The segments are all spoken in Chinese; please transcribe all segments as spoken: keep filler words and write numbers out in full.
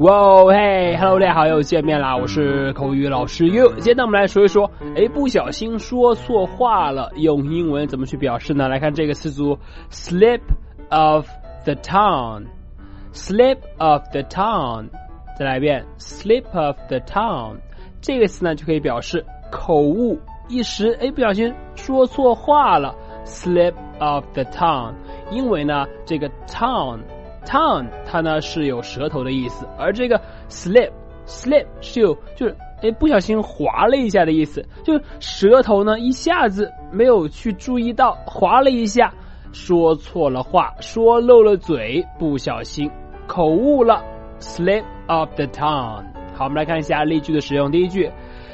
哇嘿 ，Hello， 大家好，又见面啦！我是口语老师 You。今天呢，我们来说一说，哎，不小心说错话了，用英文怎么去表示呢？来看这个词组 ，slip of the tongue，slip of the tongue， 再来一遍 ，slip of the tongue， 这个词呢就可以表示口误，一时哎不小心说错话了 ，slip of the tongue。因为呢，这个 tongue。tongue 它呢是有舌头的意思，而这个 slip slip 是有就是诶不小心滑了一下的意思，就是舌头呢一下子没有去注意到滑了一下，说错了话，说漏了嘴，不小心口误了 slip of the tongue。 好，我们来看一下例句的使用。第一句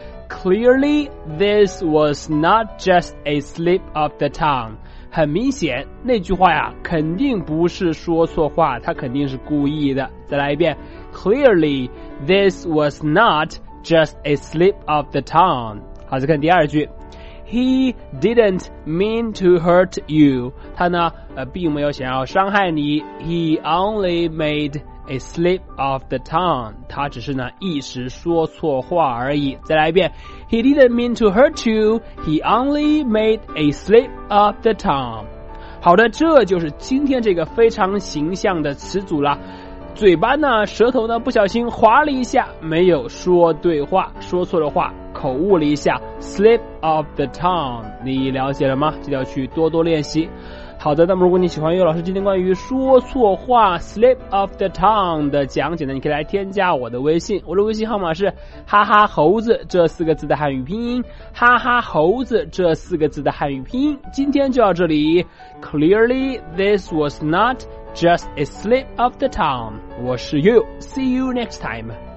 Clearly this was not just a slip of the tongue，很明显那句话呀肯定不是说错话，他肯定是故意的。再来一遍 Clearly this was not just a slip of the tongue。 好，再看第二句 He didn't mean to hurt you， 他呢呃并没有想要伤害你， He only made a slip of the tongue， 他只是呢一时说错话而已。再来一遍 He didn't mean to hurt you, he only made a slip of the tongue。 好的，这就是今天这个非常形象的词组了。嘴巴呢舌头呢不小心滑了一下，没有说对话，说错了话，口误了一下 slip of the tongue， 你了解了吗？记得要去多多练习。好的，那么如果你喜欢岳老师今天关于说错话 slip of the tongue 的讲解呢，你可以来添加我的微信，我的微信号码是哈哈猴子这四个字的汉语拼音，哈哈猴子这四个字的汉语拼音。今天就到这里 Clearly this was not just a slip of the tongue。 我是 You， See you next time。